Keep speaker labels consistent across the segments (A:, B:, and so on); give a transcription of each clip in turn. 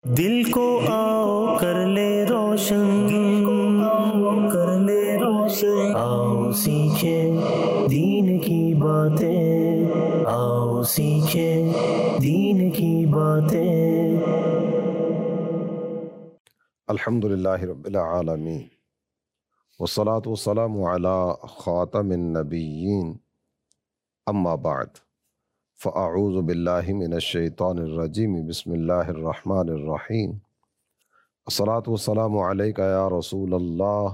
A: دل کو آؤ کر لے روشن، کر لے روشن، آؤ سیکھیں دین کی باتیں، آؤ سیکھیں دین کی باتیں۔
B: الحمدللہ رب العالمین، والصلاة والسلام علی خاتم النبیین، اما بعد، فاعوذ باللہ من الشیطان الرجیم، بسم اللہ الرحمن الرحیم۔ الصلاة والسلام علیک یا رسول اللہ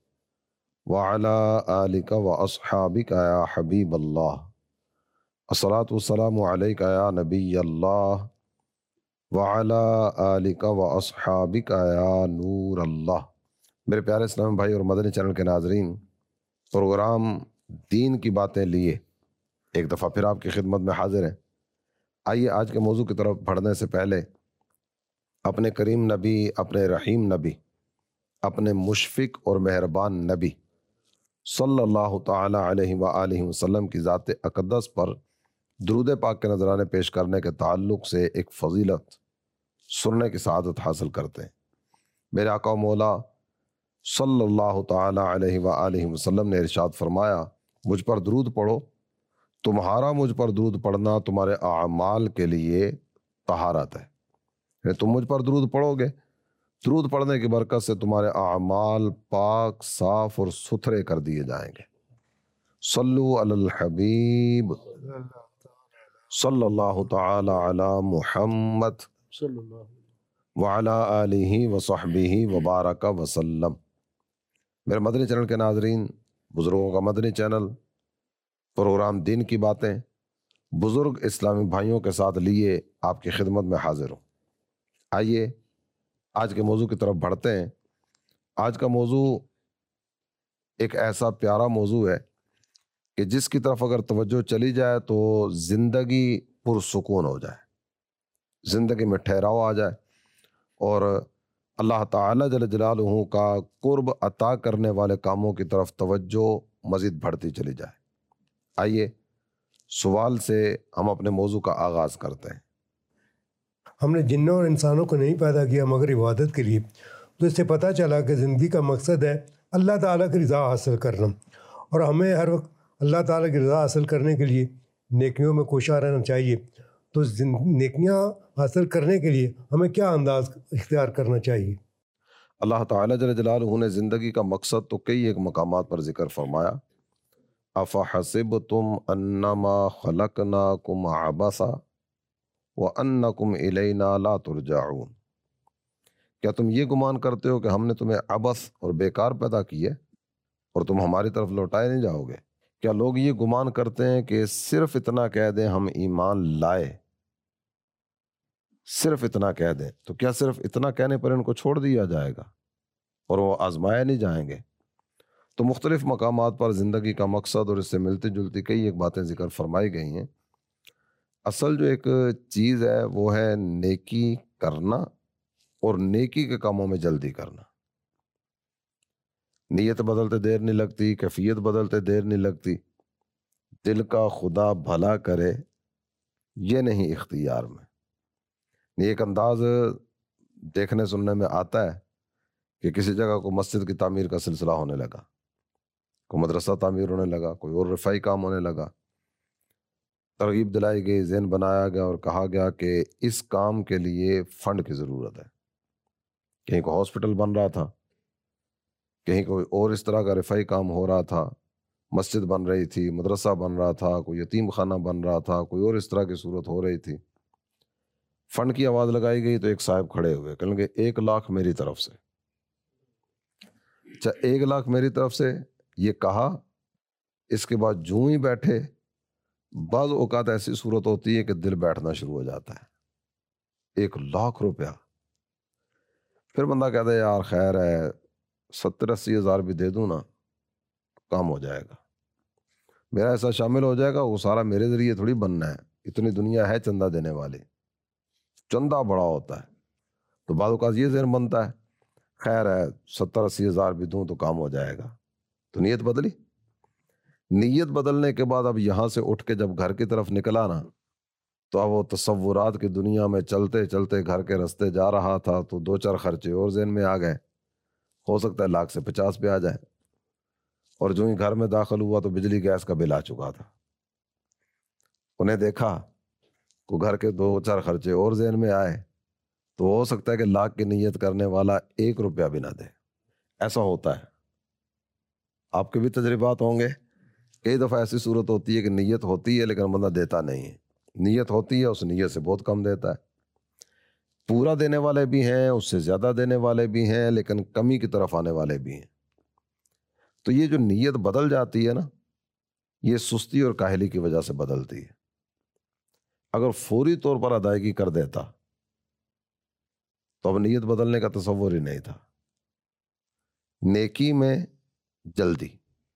B: وعلی آلک واصحابک یا حبیب اللہ۔ الصلاة والسلام علیک یا نبی اللہ وعلی آلک واصحابک یا نور اللہ۔ میرے پیارے اسلام بھائی اور مدنی چینل کے ناظرین، پروگرام دین کی باتیں لیے ایک دفعہ پھر آپ کی خدمت میں حاضر ہیں۔ آئیے آج کے موضوع کی طرف بڑھنے سے پہلے اپنے کریم نبی، اپنے رحیم نبی، اپنے مشفق اور مہربان نبی صلی اللہ تعالی علیہ وآلہ وسلم کی ذات اقدس پر درود پاک کے نذرانے پیش کرنے کے تعلق سے ایک فضیلت سننے کی سعادت حاصل کرتے ہیں۔ میرے آقا و مولا صلی اللہ تعالی علیہ وآلہ وسلم نے ارشاد فرمایا، مجھ پر درود پڑھو، تمہارا مجھ پر درود پڑھنا تمہارے اعمال کے لیے طہارت ہے۔ یعنی تم مجھ پر درود پڑھو گے، درود پڑھنے کی برکت سے تمہارے اعمال پاک، صاف اور ستھرے کر دیے جائیں گے۔ صلو علی الحبیب صلی اللہ تعالی علی محمد وعلی آلہ وصحبہ وبارک وسلم۔ میرے مدنی چینل کے ناظرین، بزرگوں کا مدنی چینل، پروگرام دین کی باتیں، بزرگ اسلامی بھائیوں کے ساتھ لیے آپ کی خدمت میں حاضر ہوں۔ آئیے آج کے موضوع کی طرف بڑھتے ہیں۔ آج کا موضوع ایک ایسا پیارا موضوع ہے کہ جس کی طرف اگر توجہ چلی جائے تو زندگی پرسکون ہو جائے، زندگی میں ٹھہراؤ آ جائے اور اللہ تعالی جل جلالہ کا قرب عطا کرنے والے کاموں کی طرف توجہ مزید بڑھتی چلی جائے۔ آئیے سوال سے ہم اپنے موضوع کا آغاز کرتے ہیں۔
C: ہم نے جنوں اور انسانوں کو نہیں پیدا کیا مگر عبادت کے لیے، تو اس سے پتہ چلا کہ زندگی کا مقصد ہے اللہ تعالیٰ کی رضا حاصل کرنا، اور ہمیں ہر وقت اللہ تعالیٰ کی رضا حاصل کرنے کے لیے نیکیوں میں کوشاں رہنا چاہیے۔ تو نیکیاں حاصل کرنے کے لیے ہمیں کیا انداز اختیار کرنا چاہیے؟
B: اللہ تعالیٰ جل جلالہ نے زندگی کا مقصد تو کئی ایک مقامات پر ذکر فرمایا۔ افحسبتم انما خلقناکم عبثا وانکم الینا لا ترجعون۔ کیا تم یہ گمان کرتے ہو کہ ہم نے تمہیں عبث اور بیکار پیدا کیے اور تم ہماری طرف لوٹائے نہیں جاؤ گے؟ کیا لوگ یہ گمان کرتے ہیں کہ صرف اتنا کہہ دیں ہم ایمان لائے، صرف اتنا کہہ دیں تو کیا صرف اتنا کہنے پر ان کو چھوڑ دیا جائے گا اور وہ آزمائے نہیں جائیں گے؟ تو مختلف مقامات پر زندگی کا مقصد اور اس سے ملتی جلتی کئی ایک باتیں ذکر فرمائی گئی ہیں۔ اصل جو ایک چیز ہے وہ ہے نیکی کرنا اور نیکی کے کاموں میں جلدی کرنا۔ نیت بدلتے دیر نہیں لگتی، کیفیت بدلتے دیر نہیں لگتی، دل کا خدا بھلا کرے یہ نہیں اختیار میں۔ ایک انداز دیکھنے سننے میں آتا ہے کہ کسی جگہ کو مسجد کی تعمیر کا سلسلہ ہونے لگا، کوئی مدرسہ تعمیر ہونے لگا، کوئی اور رفائی کام ہونے لگا، ترغیب دلائی گئی، ذہن بنایا گیا اور کہا گیا کہ اس کام کے لیے فنڈ کی ضرورت ہے۔ کہیں کوئی ہاسپٹل بن رہا تھا، کہیں کوئی اور اس طرح کا رفائی کام ہو رہا تھا، مسجد بن رہی تھی، مدرسہ بن رہا تھا، کوئی یتیم خانہ بن رہا تھا، کوئی اور اس طرح کی صورت ہو رہی تھی۔ فنڈ کی آواز لگائی گئی تو ایک صاحب کھڑے ہوئے، کہیں گے 1 لاکھ میری طرف سے۔ اچھا 1 لاکھ میری طرف سے یہ کہا، اس کے بعد جوں ہی بیٹھے، بعض اوقات ایسی صورت ہوتی ہے کہ دل بیٹھنا شروع ہو جاتا ہے۔ 1 لاکھ روپیہ، پھر بندہ کہتا ہے یار خیر ہے 70-80 ہزار بھی دے دوں نا کام ہو جائے گا، میرا ایسا شامل ہو جائے گا، وہ سارا میرے ذریعے تھوڑی بننا ہے، اتنی دنیا ہے چندہ دینے والی، چندہ بڑا ہوتا ہے۔ تو بعض اوقات یہ ذہن بنتا ہے خیر ہے 70-80 ہزار بھی دوں تو کام ہو جائے گا، تو نیت بدلی۔ نیت بدلنے کے بعد اب یہاں سے اٹھ کے جب گھر کی طرف نکلا نا تو اب وہ تصورات کی دنیا میں چلتے چلتے گھر کے رستے جا رہا تھا تو 2-4 خرچے اور ذہن میں آ گئے، ہو سکتا ہے 1,00,000 سے 50 پہ آ جائے، اور جو ہی گھر میں داخل ہوا تو بجلی گیس کا بل آ چکا تھا۔ انہیں دیکھا کہ گھر کے 2-4 خرچے اور ذہن میں آئے تو ہو سکتا ہے کہ 1,00,000 کی نیت کرنے والا 1 روپیہ بھی نہ دے۔ ایسا ہوتا ہے، آپ کے بھی تجربات ہوں گے۔ کئی دفعہ ایسی صورت ہوتی ہے کہ نیت ہوتی ہے لیکن بندہ دیتا نہیں ہے، نیت ہوتی ہے اس نیت سے بہت کم دیتا ہے۔ پورا دینے والے بھی ہیں، اس سے زیادہ دینے والے بھی ہیں، لیکن کمی کی طرف آنے والے بھی ہیں۔ تو یہ جو نیت بدل جاتی ہے نا، یہ سستی اور کاہلی کی وجہ سے بدلتی ہے۔ اگر فوری طور پر ادائیگی کر دیتا تو اب نیت بدلنے کا تصور ہی نہیں تھا۔ نیکی میں جلدی،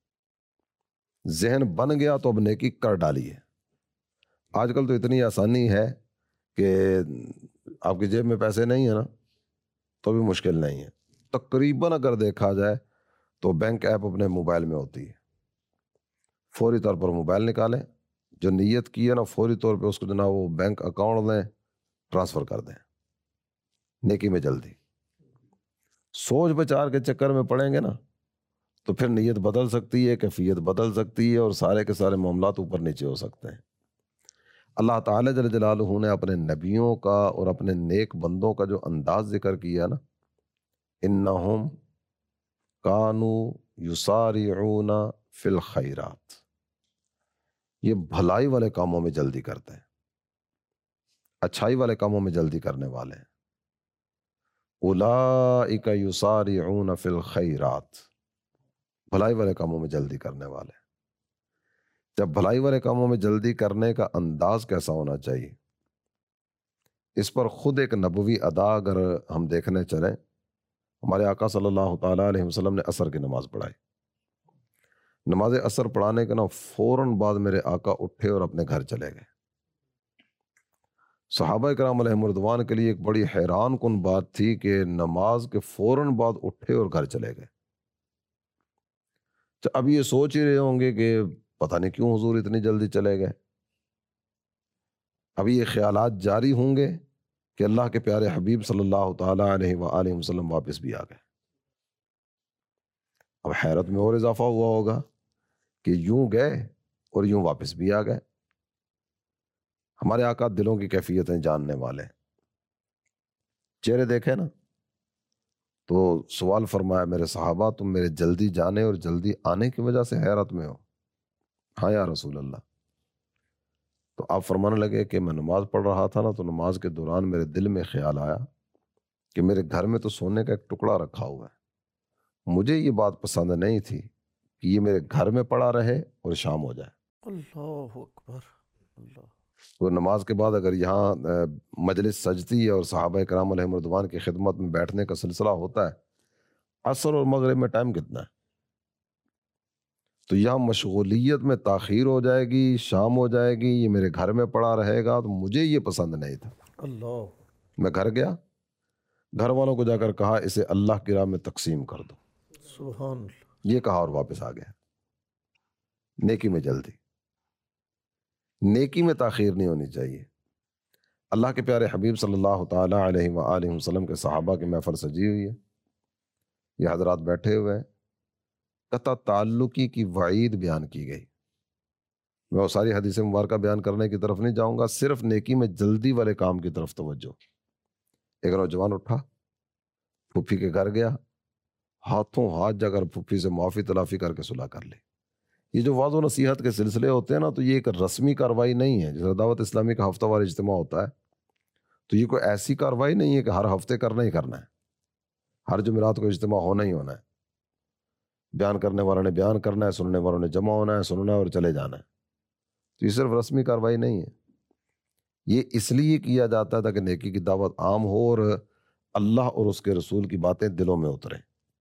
B: ذہن بن گیا تو اب نیکی کر ڈالیے۔ آج کل تو اتنی آسانی ہے کہ آپ کی جیب میں پیسے نہیں ہیں نا تو بھی مشکل نہیں ہے۔ تقریباً اگر دیکھا جائے تو بینک ایپ اپنے موبائل میں ہوتی ہے، فوری طور پر موبائل نکالیں، جو نیت کی ہے نا فوری طور پہ اس کو جناب وہ بینک اکاؤنٹ میں ٹرانسفر کر دیں۔ نیکی میں جلدی، سوچ بچار کے چکر میں پڑیں گے نا تو پھر نیت بدل سکتی ہے، کیفیت بدل سکتی ہے، اور سارے کے سارے معاملات اوپر نیچے ہو سکتے ہیں۔ اللہ تعالیٰ جل جلالہ نے اپنے نبیوں کا اور اپنے نیک بندوں کا جو انداز ذکر کیا نا، انہم کانوا یسارعون فی الخیرات، یہ بھلائی والے کاموں میں جلدی کرتے ہیں، اچھائی والے کاموں میں جلدی کرنے والے ہیں۔ اولئک یسارعون فی الخیرات، بھلائی والے کاموں میں جلدی کرنے والے۔ جب بھلائی والے کاموں میں جلدی کرنے کا انداز کیسا ہونا چاہیے، اس پر خود ایک نبوی ادا اگر ہم دیکھنے چلیں، ہمارے آقا صلی اللہ تعالیٰ علیہ وسلم نے عصر کی نماز پڑھائی۔ نماز عصر پڑھانے کے نا فوراً بعد میرے آقا اٹھے اور اپنے گھر چلے گئے۔ صحابہ کرام علیہم رضوان کے لیے ایک بڑی حیران کن بات تھی کہ نماز کے فوراً بعد اٹھے اور گھر چلے گئے۔ تو اب یہ سوچ ہی رہے ہوں گے کہ پتہ نہیں کیوں حضور اتنی جلدی چلے گئے۔ اب یہ خیالات جاری ہوں گے کہ اللہ کے پیارے حبیب صلی اللہ تعالیٰ علیہ وآلہ وسلم واپس بھی آ گئے۔ اب حیرت میں اور اضافہ ہوا ہوگا کہ یوں گئے اور یوں واپس بھی آ گئے۔ ہمارے آقا دلوں کی کیفیتیں جاننے والے، چہرے دیکھے نا تو سوال فرمایا، میرے صحابہ تم میرے جلدی جانے اور جلدی آنے کی وجہ سے حیرت میں ہو؟ ہاں یا رسول اللہ۔ تو آپ فرمانے لگے کہ میں نماز پڑھ رہا تھا نا تو نماز کے دوران میرے دل میں خیال آیا کہ میرے گھر میں تو سونے کا ایک ٹکڑا رکھا ہوا ہے، مجھے یہ بات پسند نہیں تھی کہ یہ میرے گھر میں پڑا رہے اور شام ہو جائے۔
A: اللہ اکبر، اللہ۔
B: تو نماز کے بعد اگر یہاں مجلس سجتی ہے اور صحابہ کرام علیہم رضوان کی خدمت میں بیٹھنے کا سلسلہ ہوتا ہے، عصر اور مغرب میں ٹائم کتنا ہے؟ تو یہاں مشغولیت میں تاخیر ہو جائے گی، شام ہو جائے گی، یہ میرے گھر میں پڑا رہے گا، تو مجھے یہ پسند نہیں تھا۔
A: اللہ،
B: میں گھر گیا، گھر والوں کو جا کر کہا اسے اللہ کی راہ میں تقسیم کر دو،
A: سبحان اللہ۔
B: یہ کہا اور واپس آ گیا۔ نیکی میں جلدی، نیکی میں تاخیر نہیں ہونی چاہیے۔ اللہ کے پیارے حبیب صلی اللہ تعالیٰ علیہ وآلہ وسلم کے صحابہ کی محفل سجی ہوئی ہے، یہ حضرات بیٹھے ہوئے ہیں، قطع تعلقی کی وعید بیان کی گئی۔ میں وہ ساری حدیث مبارکہ بیان کرنے کی طرف نہیں جاؤں گا، صرف نیکی میں جلدی والے کام کی طرف توجہ۔ ایک نوجوان اٹھا، پھوپھی کے گھر گیا، ہاتھوں ہاتھ جا کر پھوپھی سے معافی تلافی کر کے صلح کر لی۔ یہ جو واضح و نصیحت کے سلسلے ہوتے ہیں نا، تو یہ ایک رسمی کاروائی نہیں ہے۔ جیسے دعوت اسلامی کا ہفتہ وار اجتماع ہوتا ہے تو یہ کوئی ایسی کاروائی نہیں ہے کہ ہر ہفتے کرنا ہی کرنا ہے، ہر جمعرات کو اجتماع ہونا ہی ہونا ہے، بیان کرنے والوں نے بیان کرنا ہے، سننے والوں نے جمع ہونا ہے، سننا ہے اور چلے جانا ہے۔ تو یہ صرف رسمی کاروائی نہیں ہے، یہ اس لیے کیا جاتا تھا کہ نیکی کی دعوت عام ہو اور اللہ اور اس کے رسول کی باتیں دلوں میں اتریں۔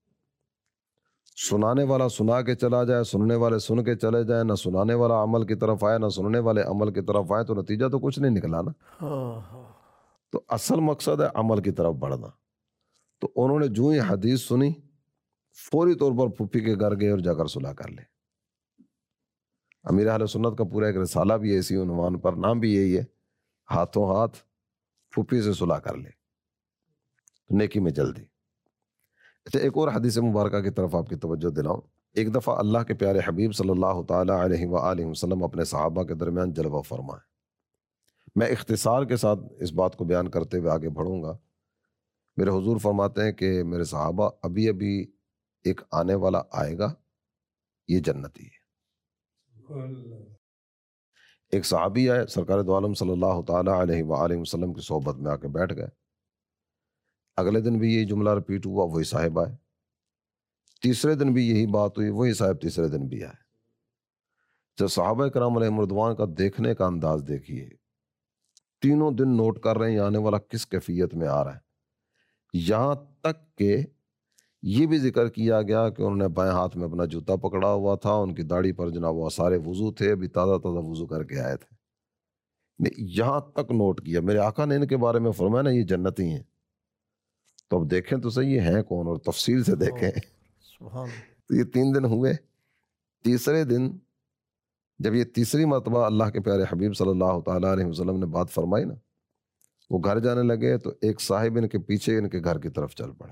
B: سنانے والا سنا کے چلا جائے، سننے والے سن کے چلے جائیں، نہ سنانے والا عمل کی طرف آئے نہ سننے والے عمل کی طرف آئے، تو نتیجہ تو کچھ نہیں نکلا نا۔ تو اصل مقصد ہے عمل کی طرف بڑھنا۔ تو انہوں نے جو ہی حدیث سنی فوری طور پر پھوپھی کے گھر گئے اور جا کر صلح کر لے۔ امیر اہل سنت کا پورا ایک رسالہ بھی ہے اسی عنوان پر، نام بھی یہی ہے، ہاتھوں ہاتھ پھوپھی سے صلح کر لے تو نیکی میں جلدی۔ اچھا، ایک اور حدیث مبارکہ کی طرف آپ کی توجہ دلاؤں۔ ایک دفعہ اللہ کے پیارے حبیب صلی اللہ تعالیٰ علیہ وآلہ وسلم اپنے صحابہ کے درمیان جلوہ فرمائے۔ میں اختصار کے ساتھ اس بات کو بیان کرتے ہوئے آگے بڑھوں گا۔ میرے حضور فرماتے ہیں کہ میرے صحابہ، ابھی ابھی ایک آنے والا آئے گا، یہ جنتی ہے۔ ایک صحابی آئے، سرکار دو عالم صلی اللہ تعالیٰ علیہ وآلہ وسلم کی صحبت میں آ کے بیٹھ گئے۔ اگلے دن بھی یہی جملہ رپیٹ ہوا، وہی صاحب آئے۔ تیسرے دن بھی یہی بات ہوئی، وہی صاحب تیسرے دن بھی آئے۔ جب صحابہ کرام علیہم رضوان کا دیکھنے کا انداز دیکھیے، تینوں دن نوٹ کر رہے ہیں یہ آنے والا کس کیفیت میں آ رہا ہے۔ یہاں تک کہ یہ بھی ذکر کیا گیا کہ انہوں نے بائیں ہاتھ میں اپنا جوتا پکڑا ہوا تھا، ان کی داڑھی پر جناب وہ سارے وضو تھے، ابھی تازہ تازہ وضو کر کے آئے تھے۔ یہاں تک نوٹ کیا، میرے آقا نے ان کے بارے میں فرمایا نا یہ جنتی ہیں۔ تو اب دیکھیں تو صحیح یہ ہیں کون، اور تفصیل سے دیکھیں۔
A: سبحان
B: تو یہ 3 دن ہوئے۔ تیسرے دن جب یہ تیسری مرتبہ اللہ کے پیارے حبیب صلی اللہ تعالیٰ علیہ وسلم نے بات فرمائی نا، وہ گھر جانے لگے تو ایک صاحب ان کے پیچھے ان کے گھر کی طرف چل پڑے۔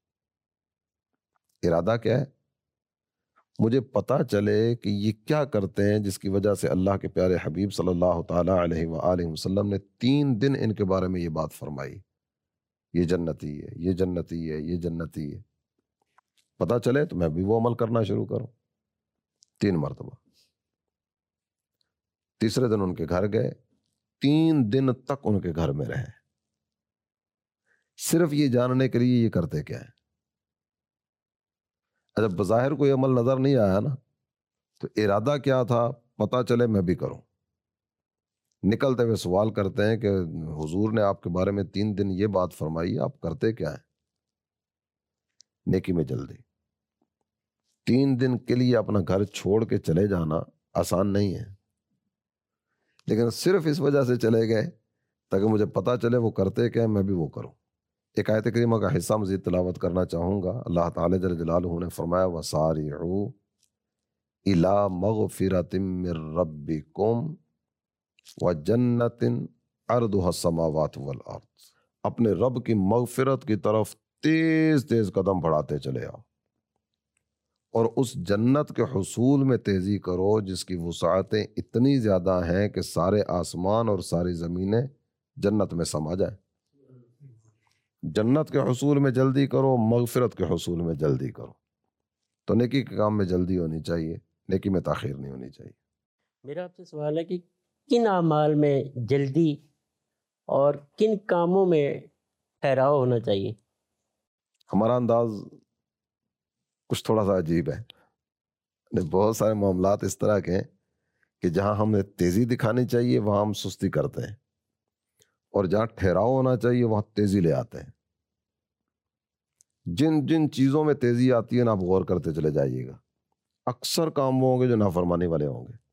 B: ارادہ کیا ہے؟ مجھے پتا چلے کہ یہ کیا کرتے ہیں جس کی وجہ سے اللہ کے پیارے حبیب صلی اللہ تعالیٰ علیہ وآلہ وسلم نے 3 دن ان کے بارے میں یہ بات فرمائی، یہ جنتی ہے، یہ جنتی ہے، یہ جنتی ہے۔ پتا چلے تو میں بھی وہ عمل کرنا شروع کروں۔ 3 مرتبہ۔ تیسرے دن ان کے گھر گئے، 3 دن تک ان کے گھر میں رہے، صرف یہ جاننے کے لیے یہ کرتے کیا ہیں۔ جب بظاہر کوئی عمل نظر نہیں آیا نا، تو ارادہ کیا تھا، پتا چلے میں بھی کروں۔ نکلتے ہوئے سوال کرتے ہیں کہ حضور نے آپ کے بارے میں 3 دن یہ بات فرمائی، آپ کرتے کیا ہیں؟ نیکی میں جلدی۔ 3 دن کے لیے اپنا گھر چھوڑ کے چلے جانا آسان نہیں ہے، لیکن صرف اس وجہ سے چلے گئے تاکہ مجھے پتا چلے وہ کرتے کیا، میں بھی وہ کروں۔ ایک آیت کریمہ کا حصہ مزید تلاوت کرنا چاہوں گا۔ اللہ تعالی جل جلالہ نے فرمایا وَسَارِعُوا إِلَىٰ مَغْفِرَةٍ مِّن رَبِّكُمْ وَجَنَّةٍ عَرْضُهَا السَّمَاوَاتُ وَالْأَرْضُ، اپنے رب کی مغفرت کی طرف تیز تیز قدم بڑھاتے چلے آؤ، اور اس جنت کے حصول میں تیزی کرو جس کی وسعتیں اتنی زیادہ ہیں کہ سارے آسمان اور ساری زمینیں جنت میں سما جائیں۔ جنت کے حصول میں جلدی کرو، مغفرت کے حصول میں جلدی کرو۔ تو نیکی کے کام میں جلدی ہونی چاہیے، نیکی میں تاخیر نہیں ہونی چاہیے۔
D: میرا آپ سے سوال ہے کہ کن اعمال میں جلدی اور کن کاموں میں ٹھہراؤ ہونا چاہیے؟
B: ہمارا انداز کچھ تھوڑا سا عجیب ہے۔ بہت سارے معاملات اس طرح کے ہیں کہ جہاں ہمیں تیزی دکھانی چاہیے وہاں ہم سستی کرتے ہیں، اور جہاں ٹھہراؤ ہونا چاہیے وہاں تیزی لے آتے ہیں۔ جن جن چیزوں میں تیزی آتی ہے نا، آپ غور کرتے چلے جائیے گا، اکثر کام وہ ہوں گے جو نافرمانی والے ہوں گے،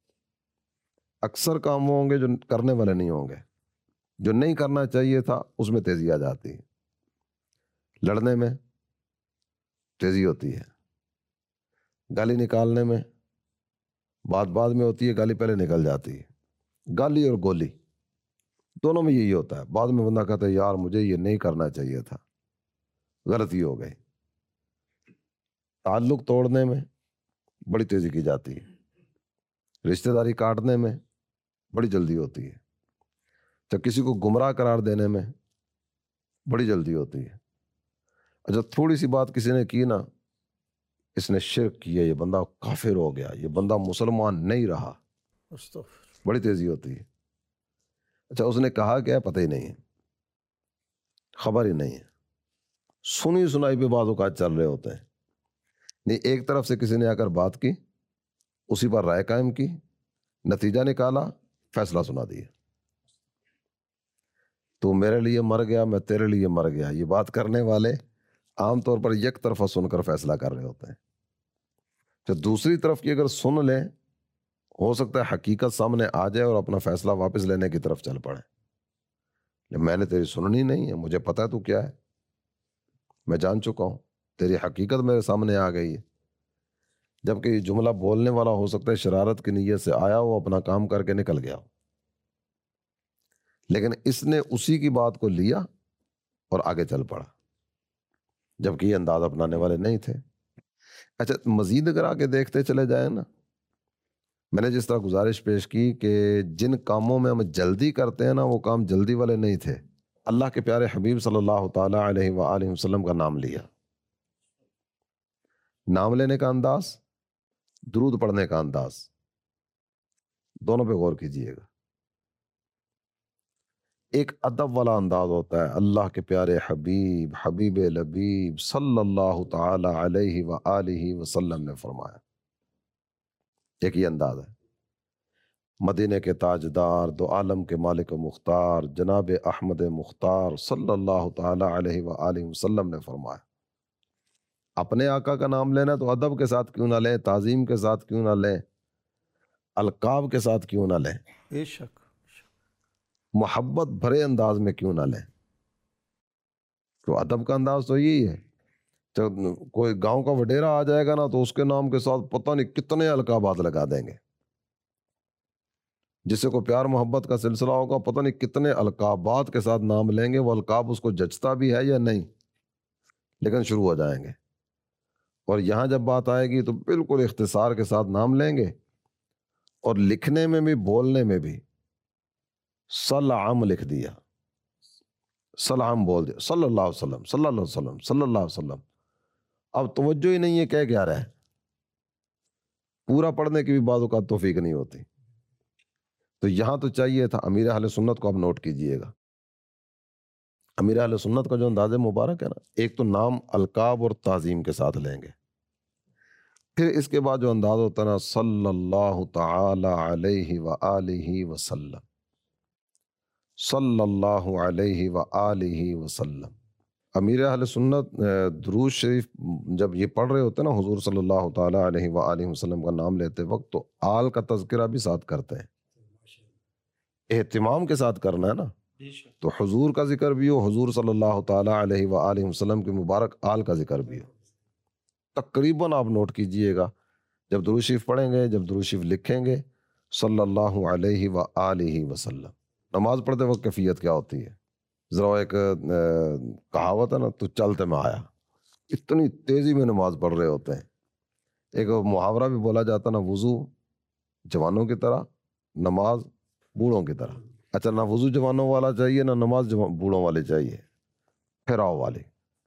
B: اکثر کام وہ ہوں گے جو کرنے والے نہیں ہوں گے۔ جو نہیں کرنا چاہیے تھا اس میں تیزی آ جاتی ہے۔ لڑنے میں تیزی ہوتی ہے، گالی نکالنے میں بات بعد میں ہوتی ہے، گالی پہلے نکل جاتی ہے۔ گالی اور گولی دونوں میں یہی ہوتا ہے۔ بعد میں بندہ کہتا ہے یار مجھے یہ نہیں کرنا چاہیے تھا، غلطی ہو گئی۔ تعلق توڑنے میں بڑی تیزی کی جاتی ہے، رشتہ داری کاٹنے میں بڑی جلدی ہوتی ہے، جب کسی کو گمراہ قرار دینے میں بڑی جلدی ہوتی ہے۔ اچھا تھوڑی سی بات کسی نے کی نا، اس نے شرک کیا، یہ بندہ کافر ہو گیا، یہ بندہ مسلمان نہیں رہا،
A: استغفر۔
B: بڑی تیزی ہوتی ہے۔ اچھا اس نے کہا کیا پتہ ہی نہیں ہے، خبر ہی نہیں ہے، سنی سنائی پہ بعض اوقات چل رہے ہوتے ہیں۔ نہیں، ایک طرف سے کسی نے آ کر بات کی، اسی پر رائے قائم کی، نتیجہ نکالا، فیصلہ سنا دیا۔ تو میرے لیے مر گیا، میں تیرے لیے مر گیا، یہ بات کرنے والے عام طور پر یک طرفہ سن کر فیصلہ کر رہے ہوتے ہیں۔ تو دوسری طرف کی اگر سن لیں، ہو سکتا ہے حقیقت سامنے آ جائے اور اپنا فیصلہ واپس لینے کی طرف چل پڑے۔ میں نے تیری سننی نہیں ہے، مجھے پتا ہے تو کیا ہے، میں جان چکا ہوں، تیری حقیقت میرے سامنے آ گئی ہے۔ جبکہ یہ جملہ بولنے والا ہو سکتا ہے شرارت کی نیت سے آیا ہو، اپنا کام کر کے نکل گیا ہو۔ لیکن اس نے اسی کی بات کو لیا اور آگے چل پڑا، جبکہ یہ انداز اپنانے والے نہیں تھے۔ اچھا مزید اگر آگے دیکھتے چلے جائیں نا، میں نے جس طرح گزارش پیش کی کہ جن کاموں میں ہم جلدی کرتے ہیں نا وہ کام جلدی والے نہیں تھے۔ اللہ کے پیارے حبیب صلی اللہ تعالیٰ علیہ وآلہ وسلم کا نام لیا، نام لینے کا انداز، درود پڑھنے کا انداز، دونوں پہ غور کیجئے گا۔ ایک ادب والا انداز ہوتا ہے، اللہ کے پیارے حبیب حبیب لبیب صلی اللہ تعالی علیہ وآلہ وسلم نے فرمایا، ایک یہ انداز ہے۔ مدینے کے تاجدار، دو عالم کے مالک و مختار جناب احمد مختار صلی اللہ تعالی علیہ وآلہ وسلم نے فرمایا، اپنے آقا کا نام لینا تو ادب کے ساتھ کیوں نہ لیں، تعظیم کے ساتھ کیوں نہ لیں، القاب کے ساتھ کیوں نہ لیں،
A: بے شک
B: محبت بھرے انداز میں کیوں نہ لیں۔ تو ادب کا انداز تو یہی ہے، جب کوئی گاؤں کا وڈیرا آ جائے گا نا تو اس کے نام کے ساتھ پتہ نہیں کتنے القابات لگا دیں گے، جس سے کوئی پیار محبت کا سلسلہ ہوگا پتہ نہیں کتنے القابات کے ساتھ نام لیں گے، وہ القاب اس کو جچتا بھی ہے یا نہیں، لیکن شروع ہو جائیں گے۔ اور یہاں جب بات آئے گی تو بالکل اختصار کے ساتھ نام لیں گے، اور لکھنے میں بھی بولنے میں بھی سلام لکھ دیا، سلام بول دیا، صلی اللہ علیہ وسلم صلی اللہ علیہ وسلم صلی اللہ علیہ وسلم۔ اب توجہ ہی نہیں ہے کہہ کیا رہے، پورا پڑھنے کی بھی بعض اوقات توفیق نہیں ہوتی۔ تو یہاں تو چاہیے تھا، امیر اہل سنت کو آپ نوٹ کیجئے گا، امیر اہل سنت کا جو انداز مبارک ہے نا، ایک تو نام القاب اور تعظیم کے ساتھ لیں گے، پھر اس کے بعد جو انداز ہوتا ہے نا صلی اللہ تعالی علیہ وآلہ وسلم، صلی اللہ علیہ وآلہ وسلم۔ امیر اہل سنت درود شریف جب یہ پڑھ رہے ہوتے ہیں نا حضور صلی اللہ تعالی علیہ وآلہ وسلم کا نام لیتے وقت، تو آل کا تذکرہ بھی ساتھ کرتے ہیں، اہتمام کے ساتھ کرنا ہے نا، تو حضور کا ذکر بھی ہو، حضور صلی اللہ تعالی علیہ وآلہ وسلم کے مبارک آل کا ذکر بھی ہو۔ تقریباً آپ نوٹ کیجئے گا، جب درود شریف پڑھیں گے، جب درود شریف لکھیں گے صلی اللہ علیہ وآلہ وسلم، نماز پڑھتے وقت کیفیت کیا ہوتی ہے؟ ذرا ایک کہاوت ہے نا، تو چلتے میں آیا، اتنی تیزی میں نماز پڑھ رہے ہوتے ہیں۔ ایک محاورہ بھی بولا جاتا نا، وضو جوانوں کی طرح، نماز بوڑھوں کی طرح۔ اچھا، نہ وضو جوانوں والا چاہیے، نہ نماز بوڑھوں والے چاہیے، پھیراؤ والے،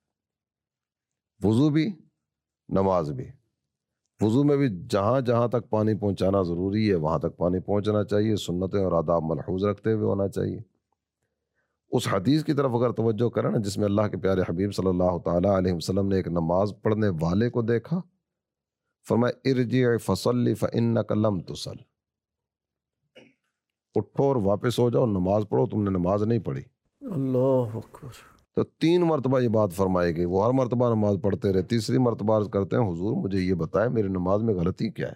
B: وضو بھی نماز بھی۔ وضو میں بھی جہاں جہاں تک پانی پہنچانا ضروری ہے وہاں تک پانی پہنچنا چاہیے، سنتیں اور آداب ملحوظ رکھتے ہوئے ہونا چاہیے۔ اس حدیث کی طرف اگر توجہ کریں نا، جس میں اللہ کے پیارے حبیب صلی اللہ تعالیٰ علیہ وسلم نے ایک نماز پڑھنے والے کو دیکھا، فرمایا ارجع فصلی فإنک لم تصل، اٹھو اور واپس ہو جاؤ، نماز پڑھو، تم نے نماز نہیں پڑھی۔
A: اللہ اکبر۔
B: تو 3 مرتبہ یہ بات فرمائی گئی، وہ ہر مرتبہ نماز پڑھتے رہے، تیسری مرتبہ عرض کرتے ہیں حضور مجھے یہ بتائیں میری نماز میں غلطی کیا ہے؟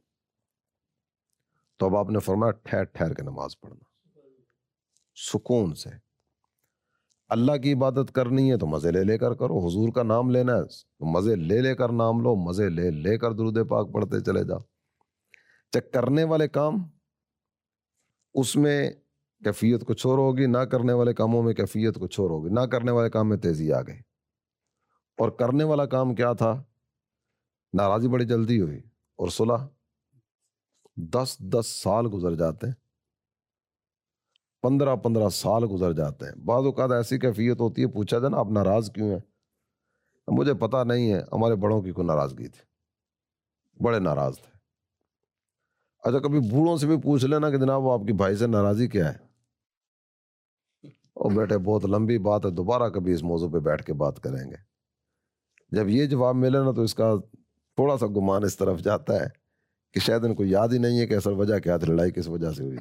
B: تو اب آپ نے فرمایا ٹھہر ٹھہر کے نماز پڑھنا، سکون سے۔ اللہ کی عبادت کرنی ہے تو مزے لے لے کر کرو، حضور کا نام لینا ہے تو مزے لے لے کر نام لو، مزے لے لے کر درود پاک پڑھتے چلے جاؤ۔ چیک کرنے والے کام اس میں کیفیت کچھ اور ہوگی، نہ کرنے والے کاموں میں کیفیت کچھ اور ہوگی۔ نہ کرنے والے کام میں تیزی آ گئی، اور کرنے والا کام کیا تھا؟ ناراضی بڑی جلدی ہوئی، اور صلح 10 سال گزر جاتے ہیں، 15 سال گزر جاتے ہیں۔ بعض اوقات ایسی کیفیت ہوتی ہے، پوچھا جائے نا آپ ناراض کیوں ہیں؟ مجھے پتہ نہیں ہے، ہمارے بڑوں کی کوئی ناراضگی تھی، بڑے ناراض تھے۔ اچھا کبھی بوڑھوں سے بھی پوچھ لینا کہ جناب وہ آپ کی بھائی سے ناراضی کیا ہے؟ اور بیٹے بہت لمبی بات ہے، دوبارہ کبھی اس موضوع پہ بیٹھ کے بات کریں گے۔ جب یہ جواب ملے نا تو اس کا تھوڑا سا گمان اس طرف جاتا ہے کہ شاید ان کو یاد ہی نہیں ہے کہ اصل وجہ کیا تھی، لڑائی کس وجہ سے ہوئی۔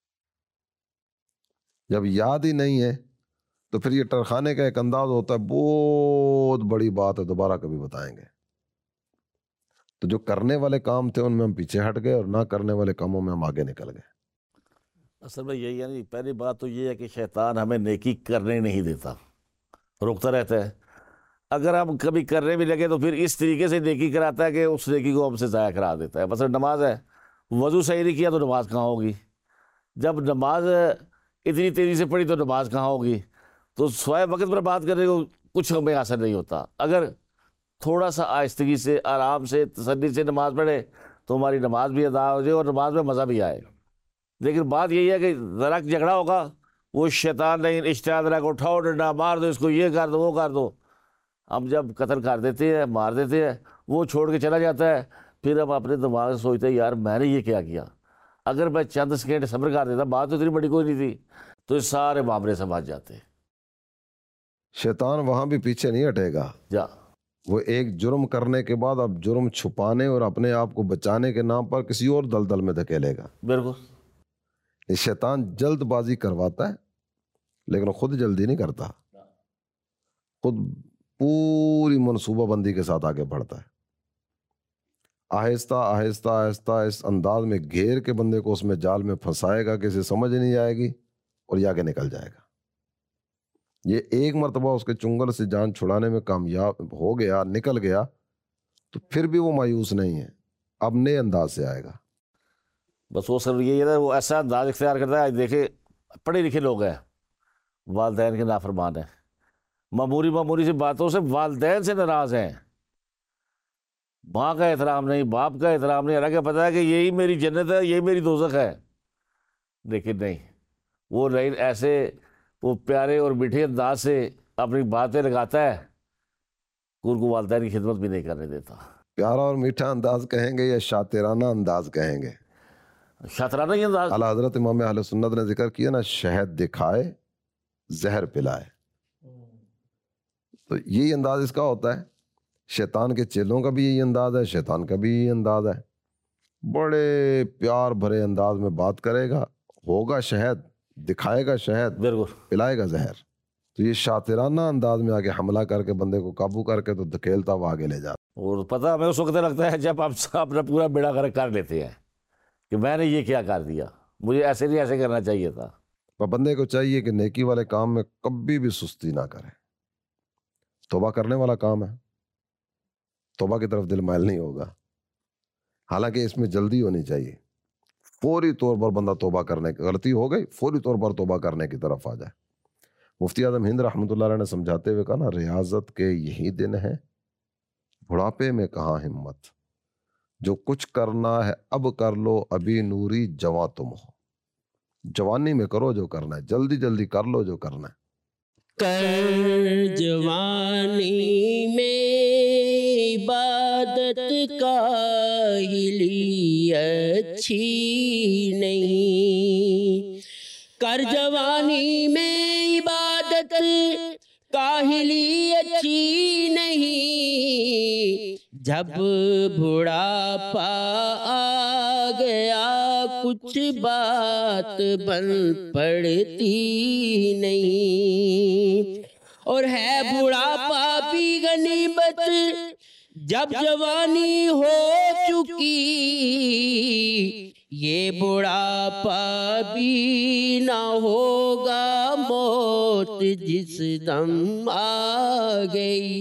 B: جب یاد ہی نہیں ہے تو پھر یہ ٹرخانے کا ایک انداز ہوتا ہے، بہت بڑی بات ہے، دوبارہ کبھی بتائیں گے۔ تو جو کرنے والے کام تھے ان میں ہم پیچھے ہٹ گئے، اور نہ کرنے والے کاموں میں ہم آگے نکل گئے۔
E: اصل میں یہی ہے نا، پہلی بات تو یہ ہے کہ شیطان ہمیں نیکی کرنے نہیں دیتا، روکتا رہتا ہے۔ اگر ہم کبھی کرنے بھی لگے تو پھر اس طریقے سے نیکی کراتا ہے کہ اس نیکی کو ہم سے ضائع کرا دیتا ہے۔ مثلا نماز ہے، وضو صحیح نہیں کیا تو نماز کہاں ہوگی؟ جب نماز اتنی تیزی سے پڑھی تو نماز کہاں ہوگی. تو سوائے وقت پر بات کرنے کو کچھ ہمیں اثر نہیں ہوتا. اگر تھوڑا سا آہستگی سے، آرام سے، تسلی سے نماز پڑھے تو ہماری نماز بھی ادا ہو جائے اور نماز میں مزہ بھی آئے. لیکن بات یہی ہے کہ ذرا جھگڑا ہوگا، وہ شیطان نہیں اشتہار ذرا کو اٹھاؤ ڈنڈا مار دو، اس کو یہ کر دو وہ کر دو. ہم جب قتل کر دیتے ہیں، مار دیتے ہیں، وہ چھوڑ کے چلا جاتا ہے، پھر ہم اپنے دماغ سے سوچتے ہیں یار میں نے یہ کیا کیا. اگر میں چند سیکنڈ صبر کر دیتا، بات تو اتنی بڑی کوئی نہیں تھی، تو یہ سارے معاملے سمجھ جاتے.
B: شیطان وہاں بھی پیچھے نہیں ہٹے گا.
E: جا
B: وہ ایک جرم کرنے کے بعد اب جرم چھپانے اور اپنے آپ کو بچانے کے نام پر کسی اور دلدل میں دھکیلے گا.
E: بالکل.
B: یہ شیطان جلد بازی کرواتا ہے لیکن خود جلدی نہیں کرتا، خود پوری منصوبہ بندی کے ساتھ آگے بڑھتا ہے. آہستہ آہستہ آہستہ اس انداز میں گھیر کے بندے کو اس میں جال میں پھنسائے گا کہ اسے سمجھ نہیں آئے گی اور یہ آگے نکل جائے گا. یہ ایک مرتبہ اس کے چنگل سے جان چھڑانے میں کامیاب ہو گیا، نکل گیا، تو پھر بھی وہ مایوس نہیں ہے، اب نئے انداز سے آئے گا.
E: بس وہ سر یہی ہے، وہ ایسا انداز اختیار کرتا ہے. آج دیکھے پڑھے لکھے لوگ ہیں، والدین کے نافرمان ہیں، معمولی سی باتوں سے والدین سے ناراض ہیں. ماں کا احترام نہیں، باپ کا احترام نہیں، حالانکہ پتہ ہے کہ یہی میری جنت ہے، یہی میری دوزخ ہے. لیکن نہیں، وہ نہیں، ایسے وہ پیارے اور میٹھے انداز سے اپنی باتیں لگاتا ہے، ان کو والدین کی خدمت بھی نہیں کرنے دیتا.
B: پیارا اور میٹھا انداز کہیں گے یا شاطرانہ انداز کہیں گے؟
E: شاطرانہ ہی انداز.
B: اعلیٰ حضرت امام اہل سنت نے ذکر کیا نا، شہد دکھائے زہر پلائے. تو یہی انداز اس کا ہوتا ہے. شیطان کے چیلوں کا بھی یہی انداز ہے، شیطان کا بھی یہی انداز ہے. بڑے پیار بھرے انداز میں بات کرے گا، ہوگا شہد، دکھائے گا شہد،
E: بالکل
B: پلائے گا زہر. تو یہ شاطرانہ انداز میں آگے حملہ کر کے بندے کو قابو کر کے تو دھکیلتا وہ آگے لے جاتا.
E: اور پتہ ہمیں اس وقت لگتا ہے جب آپ اپنا پورا بیڑا غرق کر لیتے ہیں کہ میں نے یہ کیا کر دیا، مجھے ایسے نہیں ایسے کرنا چاہیے تھا.
B: پر بندے کو چاہیے کہ نیکی والے کام میں کبھی بھی سستی نہ کرے. توبہ کرنے والا کام ہے، توبہ کی طرف دل مائل نہیں ہوگا. حالانکہ اس میں جلدی ہونی چاہیے. فوری طور پر بندہ توبہ کرنے کی، غلطی ہو گئی فوری طور پر توبہ کرنے کی طرف آ جائے. مفتی اعظم ہند رحمۃ اللہ علیہ نے سمجھاتے ہوئے کہا نا، ریاضت کے یہی دن ہے، بڑھاپے میں کہاں ہمت. جو کچھ کرنا ہے اب کر لو، ابھی نوری جواں تم ہو. جوانی میں کرو جو کرنا ہے، جلدی جلدی کر لو جو کرنا ہے.
D: کر جوانی میں عبادت کاہلی اچھی نہیں، کر جوانی میں عبادت کاہلی اچھی نہیں، جب بڑھاپا آ گیا کچھ بات بن پڑتی نہیں، اور ہے بڑھاپا بھی غنیمت جب جوانی ہو چکی، یہ بڑھاپا بھی نہ ہوگا موت جس دم آ گئی،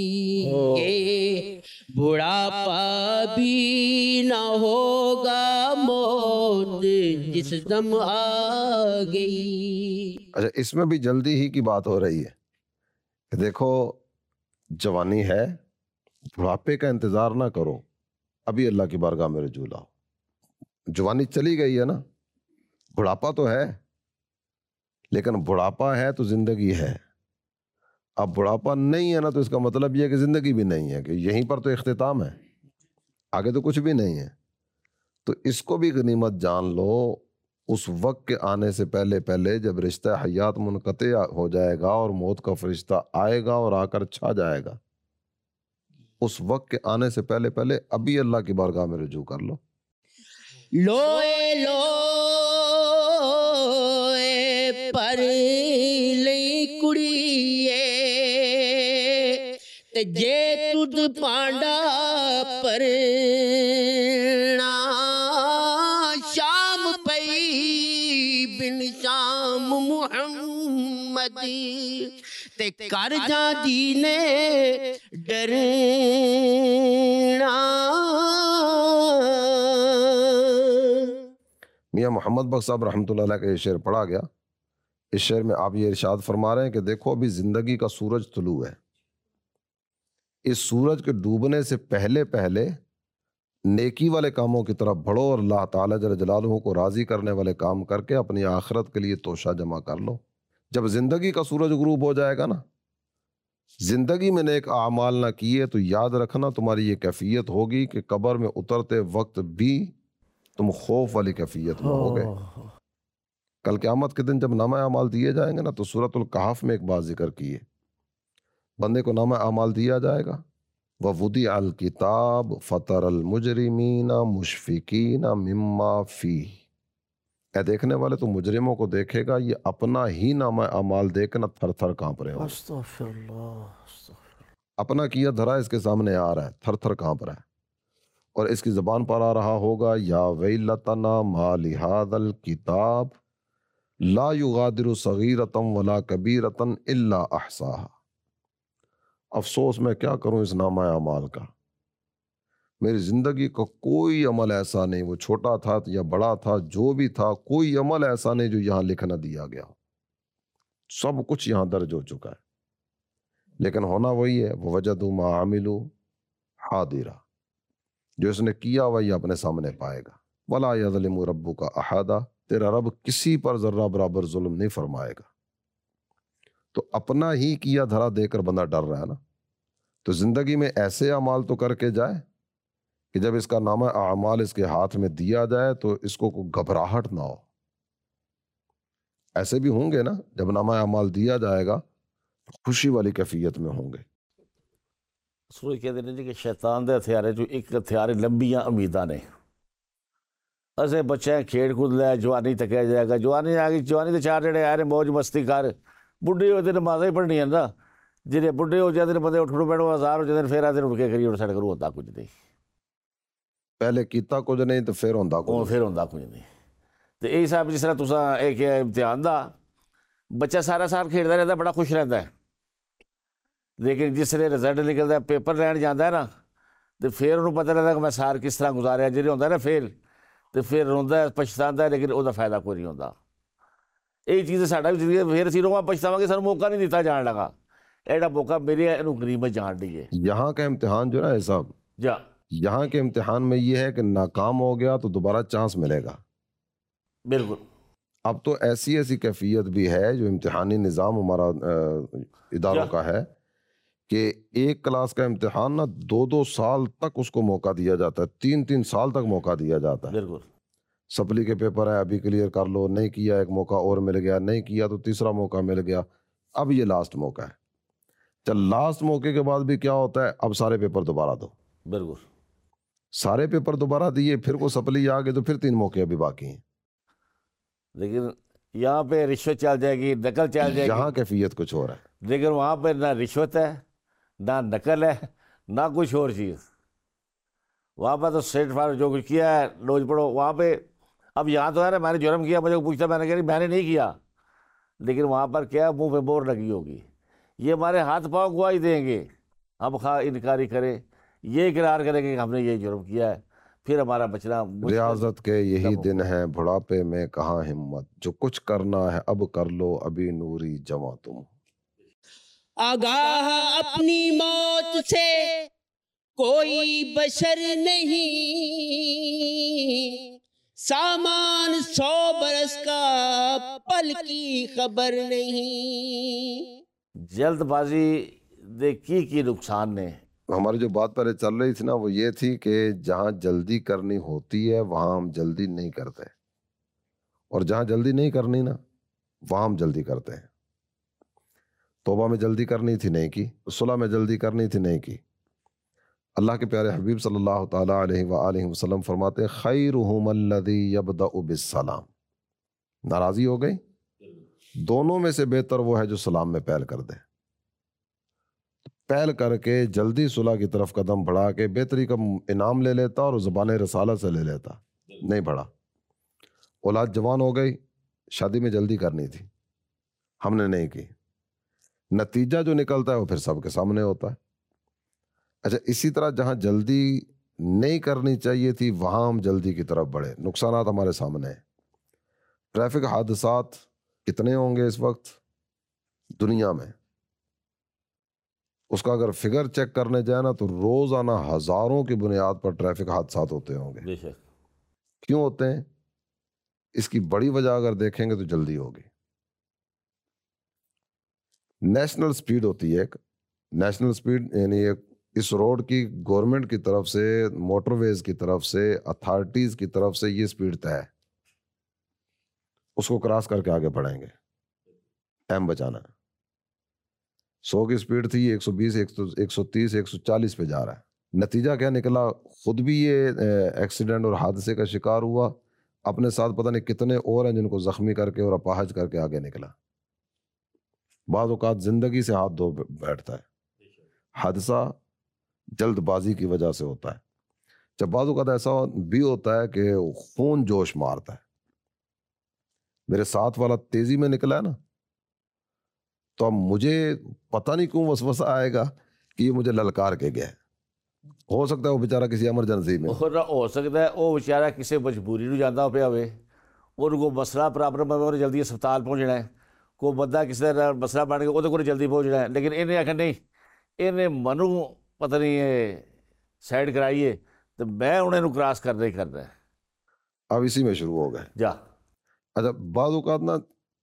D: یہ بڑھاپا بھی نہ ہوگا موت جس دم آ گئی.
B: اچھا، اس میں بھی جلدی ہی کی بات ہو رہی ہے کہ دیکھو جوانی ہے، بڑھاپے کا انتظار نہ کرو، ابھی اللہ کی بارگاہ میں رجوع لاؤ. جوانی چلی گئی ہے نا، بڑھاپا تو ہے، لیکن بڑھاپا ہے تو زندگی ہے. اب بڑھاپا نہیں ہے نا، تو اس کا مطلب یہ ہے کہ زندگی بھی نہیں ہے، کہ یہیں پر تو اختتام ہے، آگے تو کچھ بھی نہیں ہے. تو اس کو بھی غنیمت جان لو. اس وقت کے آنے سے پہلے پہلے جب رشتہ حیات منقطع ہو جائے گا اور موت کا فرشتہ آئے گا اور آ کر چھا جائے گا، اس وقت کے آنے سے پہلے پہلے ابھی اللہ کی بارگاہ میں رجوع کر لو.
D: لوئے پر لئی کڑیے تے جے تد پانڈا پر شام پئی بن شام محمد تے کر جا دینے ڈرنا.
B: میاں محمد بخش صاحب رحمۃ اللہ علیہ کا یہ شعر پڑھا گیا اس شعر میں آپ یہ ارشاد فرما رہے ہیں کہ دیکھو ابھی زندگی کا سورج طلوع ہے، اس سورج کے ڈوبنے سے پہلے پہلے نیکی والے کاموں کی طرف بڑھو اور اللہ تعالیٰ جل جلالہ کو راضی کرنے والے کام کر کے اپنی آخرت کے لیے توشہ جمع کر لو۔ جب زندگی کا سورج غروب ہو جائے گا نا، زندگی میں نیک اعمال نہ کیے تو یاد رکھنا تمہاری یہ کیفیت ہوگی کہ قبر میں اترتے وقت بھی تم خوف والی کیفیت میں ہوگے۔ کل قیامت کے دن جب نامہ اعمال دیے جائیں گے نا، تو سورۃ الکہف میں ایک بات ذکر کی ہے، بندے کو نامہ اعمال دیا جائے گا، وَوُضِعَ الْكِتَابُ فَتَرَى الْمُجْرِمِينَ مُشْفِقِينَ مِمَّا فِيهِ، اے دیکھنے والے تو مجرموں کو دیکھے گا یہ اپنا ہی نامہ اعمال دیکھ کے نہ تھر تھر کانپ رہے ہوں،
A: استغفر اللہ، استغفر
B: اپنا کیا دھرا اس کے سامنے آ رہا ہے، تھر تھر کانپ رہا ہے، اور اس کی زبان پر آ رہا ہوگا یا ویلتنا ما لہذا الکتاب لا یغادر صغیرۃ ولا کبیرۃ الا احصاها، افسوس میں کیا کروں اس نامہ اعمال کا، میری زندگی کا کوئی عمل ایسا نہیں، وہ چھوٹا تھا یا بڑا تھا، جو بھی تھا، کوئی عمل ایسا نہیں جو یہاں لکھ نہ دیا گیا، سب کچھ یہاں درج ہو چکا ہے، لیکن ہونا وہی ہے، وَوَجَدُوا مَا عَمِلُوا حَاضِرًا، جو اس نے کیا وہی اپنے سامنے پائے گا، وَلَا يَظْلِمُ رَبُّكَ أَحَدًا، تیرا رب کسی پر ذرہ برابر ظلم نہیں فرمائے گا۔ تو اپنا ہی کیا دھرا دے کر بندہ ڈر رہا ہے نا، تو زندگی میں ایسے اعمال تو کر کے جائے کہ جب اس کا نامہ اعمال اس کے ہاتھ میں دیا جائے تو اس کو کوئی گھبراہٹ نہ ہو۔ ایسے بھی ہوں گے نا، جب نامہ اعمال دیا جائے گا خوشی والی کیفیت میں ہوں گے۔
E: سورج کہتے ہیں کہ شیطان دے ہتھیار جو ایک ہتھیار لمبیاں امیداں نے، اسے بچے کھیڑ کود لے جوانی تکیا جائے گا، جوانی آ گئی، جوانی دے چار جڑے آئے موج مستی کر، بڈھے ہوتے نمازیں ہی پڑھنی ہیں نا، جنہیں بڈھے ہو جاتے ہیں بندے اٹھڑو بیٹھو ہزار ہو جاتے ہیں، پھر آتے ہیں اٹھ کے کریے اور سڑک کرو ہوتا کچھ نہیں،
B: پہلے کیتا کچھ نہیں تو پھر ہوندا
E: وہ
B: کچھ
E: پھر ہوتا کچھ نہیں۔ تو یہی صاحب جس طرح تساں ایک امتحان دا بچہ سارا سال کھیلتا رہتا ہے، بڑا خوش رہتا ہے، لیکن جس نے رزلٹ نکلتا ہے پیپر لین جاتا ہے نا، تو پھر انہوں پتہ لگتا ہے کہ میں سال کس طرح گزاریا، جی ہوتا ہے نا فیل، تو پھر روندا ہے پچھتاتا ہے، لیکن وہ فائدہ کوئی نہیں ہوتا۔ یہی چیز ساڈا بھی زندگی، پھر اسی رواں پچھتاواں گے، سانوں موقع نہیں دیتا جان لگا، ایڈا موقع میری غنیمت جان لی ہے۔
B: یہاں کا امتحان جو ہے نا صاحب،
E: جا
B: یہاں کے امتحان میں یہ ہے کہ ناکام ہو گیا تو دوبارہ چانس ملے گا۔
E: بالکل،
B: اب تو ایسی کیفیت بھی ہے جو امتحانی نظام ہمارا اداروں کا ہے کہ ایک کلاس کا امتحان نا 2 سال تک اس کو موقع دیا جاتا ہے، 3 سال تک موقع دیا جاتا ہے۔
E: بالکل،
B: سپلی کے پیپر ہے، ابھی کلیئر کر لو، نہیں کیا ایک موقع اور مل گیا، نہیں کیا تو تیسرا موقع مل گیا، اب یہ لاسٹ موقع ہے۔ چل لاسٹ موقع کے بعد بھی کیا ہوتا ہے، اب سارے پیپر دوبارہ دو،
E: بالکل،
B: سارے پیپر دوبارہ دیے، پھر کو سپلی آ گئی تو پھر 3 موقع ابھی باقی ہیں۔
E: لیکن یہاں پہ رشوت چل جائے گی، نقل چل جائے
B: یہاں
E: گی،
B: کیفیت کچھ اور ہے۔
E: لیکن وہاں پہ نہ رشوت ہے، نہ نقل ہے، نہ کچھ اور چیز، وہاں پہ تو اسٹریٹ فارورڈ جو کچھ کیا ہے روز پڑھو وہاں پہ۔ اب یہاں تو ہے نا، میں نے جرم کیا، مجھے پوچھتا، میں نے کہا میں نے نہیں کیا، لیکن وہاں پر کیا منہ پہ مور لگی ہوگی، یہ ہمارے ہاتھ پاؤں گواہی دیں گے، ہم خواہ انکاری کریں، یہ اقرار کریں گے کہ ہم نے یہ جرم کیا ہے، پھر ہمارا بچنا مشکل۔
B: ریاضت کے یہی
E: کم
B: دن ہیں، بڑھاپے میں کہاں ہمت، جو کچھ کرنا ہے اب کر لو، ابھی نوری جمع تم۔
F: آگاہ اپنی موت سے کوئی بشر نہیں، سامان 100 برس کا پل کی خبر نہیں۔
E: جلد بازی دے کی نقصان نے،
B: ہماری جو بات پہلے چل رہی تھی نا، وہ یہ تھی کہ جہاں جلدی کرنی ہوتی ہے وہاں ہم جلدی نہیں کرتے، اور جہاں جلدی نہیں کرنی نا وہاں ہم جلدی کرتے ہیں۔ توبہ میں جلدی کرنی تھی نہیں کی، صلح میں جلدی کرنی تھی نہیں کی۔ اللہ کے پیارے حبیب صلی اللہ تعالیٰ علیہ وآلہ وسلم فرماتے ہیں خیرہم الذی یبدأ بالسلام، ناراضی ہو گئی، دونوں میں سے بہتر وہ ہے جو سلام میں پہل کر دے، پہل کر کے جلدی صلح کی طرف قدم بڑھا کے بہتری کا انعام لے لیتا اور زبان رسالت سے لے لیتا، نہیں بڑھا۔ اولاد جوان ہو گئی، شادی میں جلدی کرنی تھی، ہم نے نہیں کی، نتیجہ جو نکلتا ہے وہ پھر سب کے سامنے ہوتا ہے۔ اچھا، اسی طرح جہاں جلدی نہیں کرنی چاہیے تھی وہاں ہم جلدی کی طرف بڑھے، نقصانات ہمارے سامنے ہیں، ٹریفک حادثات کتنے ہوں گے اس وقت دنیا میں؟ اس کا اگر فگر چیک کرنے جائے نا تو روزانہ ہزاروں کی بنیاد پر ٹریفک حادثات ہوتے ہوں گے۔
E: بے شک۔
B: کیوں ہوتے ہیں؟ اس کی بڑی وجہ اگر دیکھیں گے تو جلدی ہوگی۔ نیشنل سپیڈ ہوتی ہے ایک، نیشنل سپیڈ یعنی اس روڈ کی گورنمنٹ کی طرف سے، موٹر ویز کی طرف سے، اتھارٹیز کی طرف سے یہ سپیڈ طے ہے، اس کو کراس کر کے آگے بڑھیں گے، ٹائم بچانا ہے۔ 100 کی سپیڈ تھی، 120 130 140 پہ جا رہا ہے۔ نتیجہ کیا نکلا؟ خود بھی یہ ایکسیڈنٹ اور حادثے کا شکار ہوا، اپنے ساتھ پتہ نہیں کتنے اور ہیں جن کو زخمی کر کے اور اپاہج کر کے آگے نکلا۔ بعض اوقات زندگی سے ہاتھ دھو بیٹھتا ہے۔ حادثہ جلد بازی کی وجہ سے ہوتا ہے۔ جب بعض اوقات ایسا بھی ہوتا ہے کہ خون جوش مارتا ہے، میرے ساتھ والا تیزی میں نکلا ہے نا، تو اب مجھے پتہ نہیں کیوں وسوسہ آئے گا کہ یہ مجھے للکار کے گیا ہے۔ ہو سکتا ہے وہ بیچارہ کسی ایمرجنسی میں،
E: ہو سکتا ہے وہ بیچارہ کسی مجبوری نہیں جانا پیا ہوئے، اور کو مسئلہ پرابلم ہے، جلدی ہسپتال پہنچنا ہے، کوئی بندہ کسی طرح مسئلہ بن گیا وہ جلدی پہنچنا ہے، لیکن انہیں آخر نہیں، انہیں منو پتہ نہیں سائڈ کرائیے تو میں انہیں کراس کرنا ہی کرنا ہے۔
B: اب اسی میں شروع ہو گئے
E: جا۔
B: اچھا، بعض اوقات نا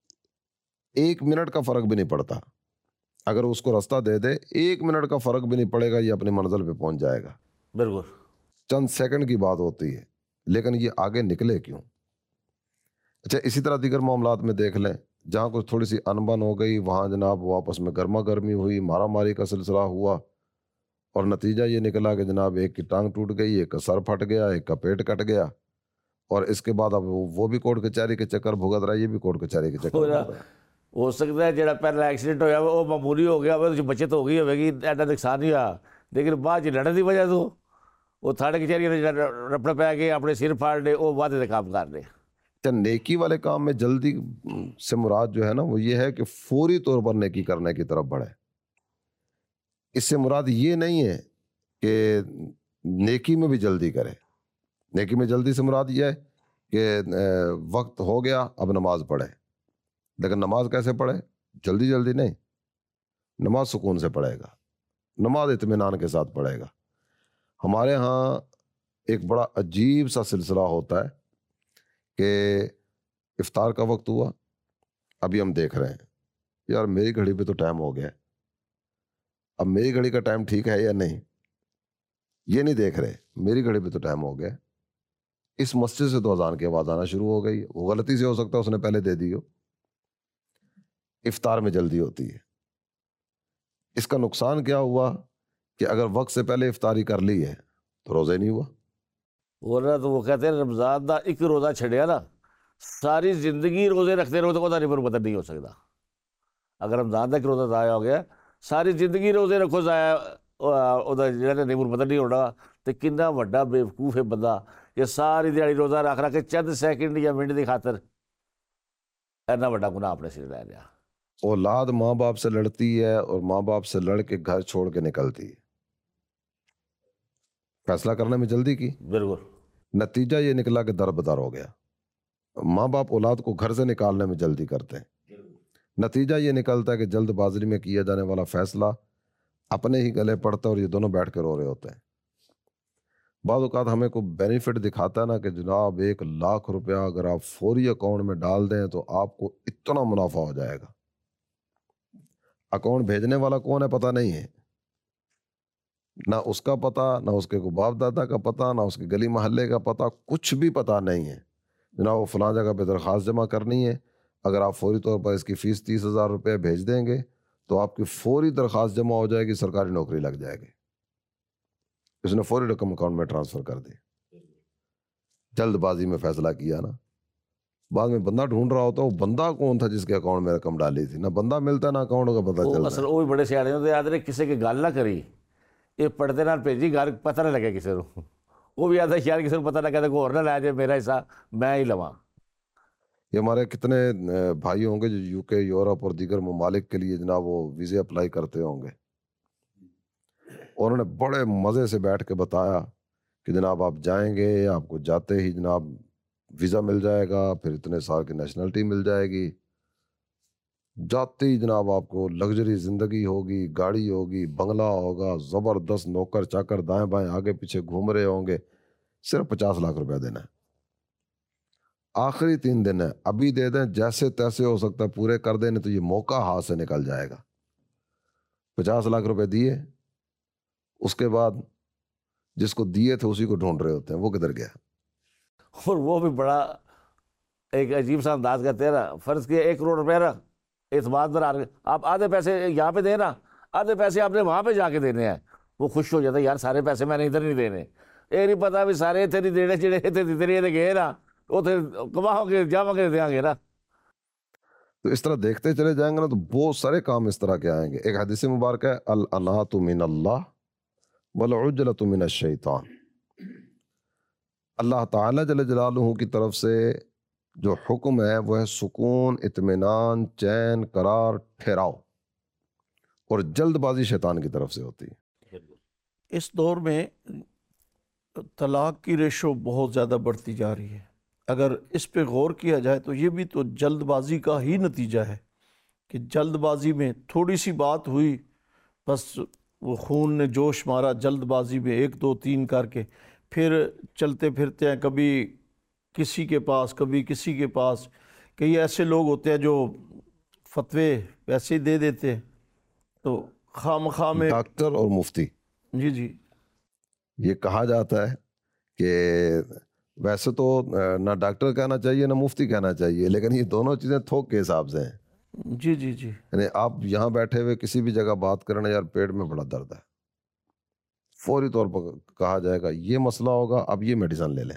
B: 1 منٹ کا فرق بھی نہیں پڑتا، اگر اس کو رستہ دے دے 1 منٹ کا فرق بھی نہیں پڑے گا، یہ اپنی منزل پہ پہنچ جائے گا۔
E: بالکل
B: چند سیکنڈ کی بات ہوتی ہے، لیکن یہ آگے نکلے کیوں؟ اچھا، اسی طرح دیگر معاملات میں دیکھ لیں، جہاں کچھ تھوڑی سی انبن ہو گئی وہاں جناب وہ آپس میں گرما گرمی ہوئی، مارا ماری کا سلسلہ ہوا، اور نتیجہ یہ نکلا کہ جناب ایک کی ٹانگ ٹوٹ گئی، ایک کا سر پھٹ گیا، ایک کا پیٹ کٹ گیا، اور اس کے بعد اب وہ بھی کورٹ کچہری کے چکر بھگت رہا ہے، یہ بھی کورٹ کچہری کے چکر بھگت رہا ہے۔
E: ہو سکتا ہے جڑا پہلا ایکسیڈنٹ ہویا وہ معمولی ہو گیا، وہ بچت ہو گئی ہوے گی، ایڈا نقصان نہیں ہوا، لیکن بعد جی لڑن کی وجہ تو وہ تھاڑے کچہری رپڑ پہ کے اپنے سر پھاڑ لے، وہ وعدے سے کام کر لے۔
B: نیکی والے کام میں جلدی سے مراد جو ہے نا وہ یہ ہے کہ فوری طور پر نیکی کرنے کی طرف بڑھے۔ اس سے مراد یہ نہیں ہے کہ نیکی میں بھی جلدی کرے، نیکی میں جلدی سے مراد یہ ہے کہ وقت ہو گیا اب نماز پڑھے، لیکن نماز کیسے پڑھے؟ جلدی جلدی نہیں، نماز سکون سے پڑھے گا، نماز اطمینان کے ساتھ پڑھے گا۔ ہمارے ہاں ایک بڑا عجیب سا سلسلہ ہوتا ہے کہ افطار کا وقت ہوا، ابھی ہم دیکھ رہے ہیں یار میری گھڑی پہ تو ٹائم ہو گیا، اب میری گھڑی کا ٹائم ٹھیک ہے یا نہیں، یہ نہیں دیکھ رہے، میری گھڑی پہ تو ٹائم ہو گیا، اس مسجد سے تو اذان کی آواز آنا شروع ہو گئی، وہ غلطی سے ہو سکتا ہے اس نے پہلے دے دی ہو۔ افطار میں جلدی ہوتی ہے، اس کا نقصان کیا ہوا کہ اگر وقت سے پہلے افطاری کر لی ہے تو روزہ نہیں ہوا۔
E: ورنہ تو وہ کہتے ہیں رمضان دا ایک روزہ چھڑیا نا ساری زندگی روزے رکھتے رہو تو وہ نہیں بدل نہیں ہو سکتا۔ اگر رمضان دا ایک روزہ ضائع ہو گیا، ساری زندگی روزے رکھو ضائع جہاں نہیں بدل نہیں ہونا، تو کنا وڈا بیوقوف ہے بندہ کہ ساری دیہڑی روزہ رکھ رکھ کے چند سیکنڈ یا منٹ کی خاطر اینا وڈا گناہ اپنے سر لے لیا۔
B: اولاد ماں باپ سے لڑتی ہے اور ماں باپ سے لڑ کے گھر چھوڑ کے نکلتی ہے، فیصلہ کرنے میں جلدی کی،
E: بالکل
B: نتیجہ یہ نکلا کہ در بدر ہو گیا۔ ماں باپ اولاد کو گھر سے نکالنے میں جلدی کرتے ہیں، نتیجہ یہ نکلتا ہے کہ جلد بازی میں کیا جانے والا فیصلہ اپنے ہی گلے پڑتا ہے اور یہ دونوں بیٹھ کے رو رہے ہوتے ہیں۔ بعض اوقات ہمیں کوئی بینیفٹ دکھاتا ہے نا کہ جناب 1,00,000 روپیہ اگر آپ فوری اکاؤنٹ میں ڈال دیں تو آپ کو اتنا منافع ہو جائے گا، اکاؤنٹ بھیجنے والا کون ہے پتہ نہیں ہے، نہ اس کا پتہ، نہ اس کے کوئی باپ دادا کا پتہ، نہ اس کے گلی محلے کا پتہ، کچھ بھی پتہ نہیں ہے۔ جناب وہ فلاں جگہ پہ درخواست جمع کرنی ہے، اگر آپ فوری طور پر اس کی فیس 30,000 روپے بھیج دیں گے تو آپ کی فوری درخواست جمع ہو جائے گی، سرکاری نوکری لگ جائے گی۔ اس نے فوری رقم اکاؤنٹ میں ٹرانسفر کر دی، جلد بازی میں فیصلہ کیا نا، بعد میں بندہ ڈھونڈ رہا ہوتا ہے وہ بندہ کون تھا جس کے اکاؤنٹ میں رقم ڈالی تھی، نہ بندہ ملتا نہ اکاؤنٹ کا پتہ چلتا
E: اصل وہ بھی بڑے سیاڑے ہوتے یاد رہے کسی کی گل نہ کری، یہ پڑھتے نہ بھیجی گھر پتہ نہ لگے کسی کو، وہ بھی آتا شاید کسی کو پتہ نہ کہتے کوئی اور نہ لے جائے میرا حصہ میں ہی لواں۔
B: یہ ہمارے کتنے بھائی ہوں گے جو یو کے، یورپ اور دیگر ممالک کے لیے جناب وہ ویزے اپلائی کرتے ہوں گے، اور انہوں نے بڑے مزے سے بیٹھ کے بتایا کہ جناب آپ جائیں گے، آپ کو جاتے ہی جناب ویزا مل جائے گا، پھر اتنے سال کی نیشنلٹی مل جائے گی، جاتے ہی جناب آپ کو لگژری زندگی ہوگی، گاڑی ہوگی، بنگلہ ہوگا، زبردست نوکر چاکر دائیں بائیں آگے پیچھے گھوم رہے ہوں گے، صرف 50 لاکھ روپیہ دینا ہے، آخری 3 دن ہے، ابھی دے دیں، جیسے تیسے ہو سکتا ہے پورے کر دیں، نہیں تو یہ موقع ہاتھ سے نکل جائے گا۔ 50 لاکھ روپے دیے، اس کے بعد جس کو دیے تھے اسی کو ڈھونڈ رہے ہوتے ہیں، وہ کدھر گیا؟
E: اور وہ بھی بڑا ایک عجیب سا انداز کرتے ہیں نا، فرض کیا 1 کروڑ روپے نا اعتماد پر آپ آدھے پیسے یہاں پہ دیں نا، آدھے پیسے آپ نے وہاں پہ جا کے دینے ہیں، وہ خوش ہو جاتا ہے یار سارے پیسے میں نے ادھر نہیں دینے، یہ نہیں پتا بھی سارے اتنے نہیں دینے جڑے اتنے گئے نا اتنے کماؤ گے جاؤ گے دیں گے نا۔
B: تو اس طرح دیکھتے چلے جائیں گے نا تو بہت سارے کام اس طرح کے آئیں گے۔ ایک حدیث مبارک ہے الانات من اللہ والعجلۃ من الشیطان، اللہ تعالیٰ جل جلالہ کی طرف سے جو حکم ہے وہ ہے سکون، اطمینان، چین، قرار، ٹھہراؤ، اور جلد بازی شیطان کی طرف سے ہوتی ہے۔
A: اس دور میں طلاق کی ریشو بہت زیادہ بڑھتی جا رہی ہے، اگر اس پہ غور کیا جائے تو یہ بھی تو جلد بازی کا ہی نتیجہ ہے کہ جلد بازی میں تھوڑی سی بات ہوئی، بس وہ خون نے جوش مارا، جلد بازی میں 1 2 3 کر کے پھر چلتے پھرتے ہیں، کبھی کسی کے پاس کبھی کسی کے پاس۔ کئی ایسے لوگ ہوتے ہیں جو فتوے ویسے ہی دے دیتے ہیں، تو خواہ مخواہ میں
B: ڈاکٹر اور مفتی،
A: جی
B: یہ کہا جاتا ہے کہ ویسے تو نہ ڈاکٹر کہنا چاہیے نہ مفتی کہنا چاہیے، لیکن یہ دونوں چیزیں تھوک کے حساب سے ہیں۔
A: جی
B: یعنی آپ یہاں بیٹھے ہوئے کسی بھی جگہ بات کرنا، یار پیٹ میں بڑا درد ہے، فوری طور پر کہا جائے گا یہ مسئلہ ہوگا، اب یہ میڈیسن لے لیں۔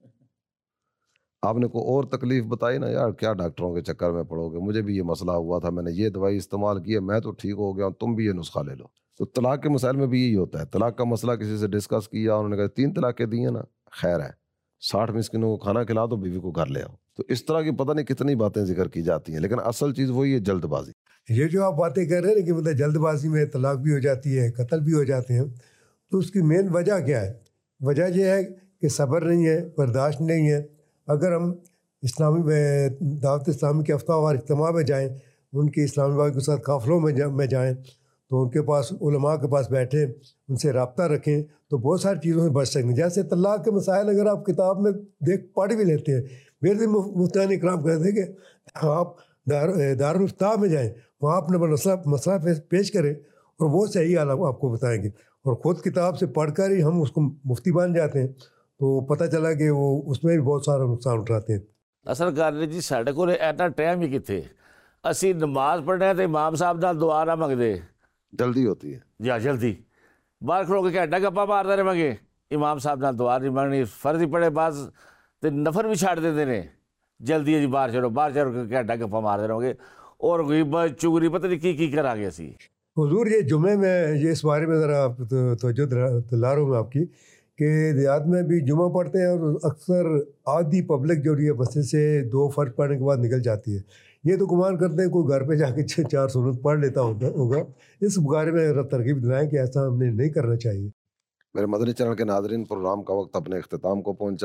B: آپ نے کوئی اور تکلیف بتائی نا، یار کیا ڈاکٹروں کے چکر میں پڑو گے، مجھے بھی یہ مسئلہ ہوا تھا، میں نے یہ دوائی استعمال کی ہے، میں تو ٹھیک ہو گیا ہوں، تم بھی یہ نسخہ لے لو۔ تو طلاق کے مسائل میں بھی یہی ہوتا ہے، طلاق کا مسئلہ کسی سے ڈسکس کیا، انہوں نے کہا 3 طلاقیں دی ہیں نا، خیر ہے، 60 مسکینوں کو کھانا کھلا دو، بیوی کو گھر لے آؤ۔ تو اس طرح کی پتہ نہیں کتنی باتیں ذکر کی جاتی ہیں، لیکن اصل چیز وہی ہے جلد بازی۔
C: یہ جو آپ باتیں کر رہے ہیں کہ مطلب جلد بازی میں طلاق بھی ہو جاتی ہے، قتل بھی ہو جاتے ہیں، تو اس کی مین وجہ کیا ہے؟ وجہ یہ ہے کہ صبر نہیں ہے، برداشت نہیں ہے۔ اگر ہم اسلامی دعوت اسلامی کے ہفتہ وار اجتماع میں جائیں، ان کے اسلامی بھائی کے ساتھ قافلوں میں جائیں، تو ان کے پاس علماء کے پاس بیٹھیں، ان سے رابطہ رکھیں، تو بہت ساری چیزوں سے بچ سکتے ہیں۔ جیسے طلاق کے مسائل اگر آپ کتاب میں پڑھ بھی لیتے ہیں، میرے مفتیان اکرام کہتے ہیں کہ آپ دارالفتاء میں جائیں، وہاں اپنا مسئلہ پیش کریں اور وہ صحیح حال آپ کو بتائیں گے، اور خود کتاب سے پڑھ کر ہی ہم اس کو مفتی بن جاتے ہیں، تو پتہ چلا کہ وہ اس میں بھی بہت سارا نقصان اٹھاتے ہیں۔
E: اصل کار جی ساڈے کول اینا ٹائم ہی کتنے، اسی نماز پڑھنے تو امام صاحب نال دعا نہ منگدے،
B: جلدی ہوتی ہے
E: جی جلدی باہر کھلو کے گھنٹہ گپا مارتے رہے گے، امام صاحب نال دعا نہیں منگنی، فرض ہی پڑھے بعض تے نفر بھی چھاڑ دیتے ہیں، جلدی ہے جی باہر چلو گھنٹہ گپا مارتے رہو گے، اور غیبت چگلی پتہ نہیں کی کرا گے اسی۔
C: حضور یہ جمعے میں یہ اس بارے میں ذرا توجہ دلا رہا ہوں میں آپ کی، کہ دیہات میں بھی جمعہ پڑھتے ہیں اور اکثر آدھی پبلک جو ہے مسجد سے 2 فرض پڑھنے کے بعد نکل جاتی ہے، یہ تو گمان کرتے ہیں کوئی گھر پہ جا کے 4 سنت پڑھ لیتا ہوگا۔ اس بارے میں ترغیب دلائیں کہ ایسا ہم نے نہیں کرنا چاہیے۔
B: میرے مدنی چینل کے ناظرین، پروگرام کا وقت اپنے اختتام کو پہنچا۔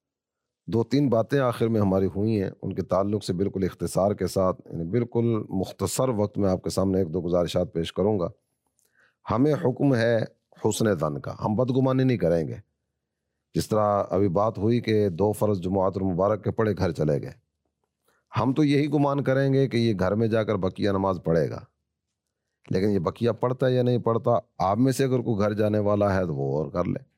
B: 2-3 باتیں آخر میں ہماری ہوئی ہیں، ان کے تعلق سے بالکل اختصار کے ساتھ، یعنی بالکل مختصر وقت میں آپ کے سامنے 1-2 گزارشات پیش کروں گا۔ ہمیں حکم ہے حسن ظن کا، ہم بدگمانی نہیں کریں گے۔ جس طرح ابھی بات ہوئی کہ 2 فرض جمعات المبارک کے پڑھے گھر چلے گئے، ہم تو یہی گمان کریں گے کہ یہ گھر میں جا کر بقیہ نماز پڑھے گا، لیکن یہ بقیہ پڑھتا ہے یا نہیں پڑھتا، آپ میں سے اگر کوئی گھر جانے والا ہے تو وہ اور کر لے۔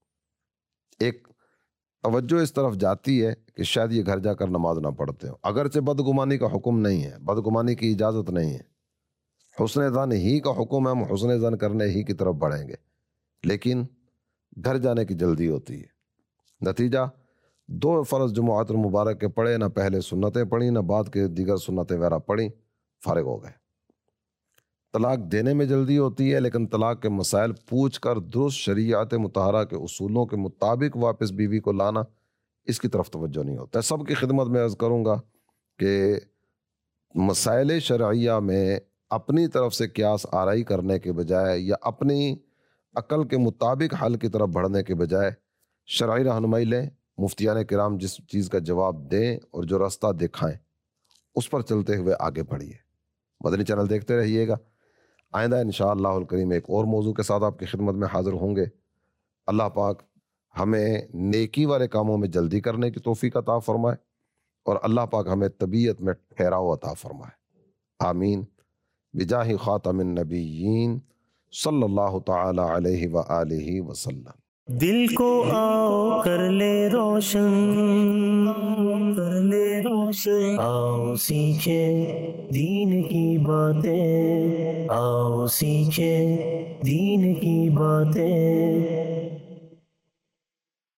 B: ایک توجہ اس طرف جاتی ہے کہ شاید یہ گھر جا کر نماز نہ پڑھتے ہو، اگرچہ بدگمانی کا حکم نہیں ہے، بدگمانی کی اجازت نہیں ہے، حسن ظن ہی کا حکم ہے، ہم حسن ظن کرنے ہی کی طرف بڑھیں گے، لیکن گھر جانے کی جلدی ہوتی ہے۔ نتیجہ 2 فرض جمعات المبارک کے پڑھے، نہ پہلے سنتیں پڑھی نہ بعد کے دیگر سنتیں وغیرہ پڑھی، فارغ ہو گئے۔ طلاق دینے میں جلدی ہوتی ہے، لیکن طلاق کے مسائل پوچھ کر درست شریعت مطہرہ کے اصولوں کے مطابق واپس بیوی کو لانا، اس کی طرف توجہ نہیں ہوتا ہے۔ سب کی خدمت میں عرض کروں گا کہ مسائل شرعیہ میں اپنی طرف سے قیاس آرائی کرنے کے بجائے یا اپنی عقل کے مطابق حل کی طرف بڑھنے کے بجائے شرعی رہنمائی لیں، مفتیان کرام جس چیز کا جواب دیں اور جو راستہ دکھائیں اس پر چلتے ہوئے آگے بڑھیے۔ مدنی چینل دیکھتے رہیے گا. آئندہ انشاءاللہ الکریم ایک اور موضوع کے ساتھ آپ کی خدمت میں حاضر ہوں گے. اللہ پاک ہمیں نیکی والے کاموں میں جلدی کرنے کی توفیق عطا فرمائے اور اللہ پاک ہمیں طبیعت میں ٹھہراؤ عطا فرمائے. آمین بجاہ خاتم النبیین صلی اللہ تعالی علیہ وآلہ وسلم.
G: دل کو آؤ کر لے روشن، کر لے روشن، آؤ سیکھے دین کی باتیں، آؤ سیکھے دین کی باتیں.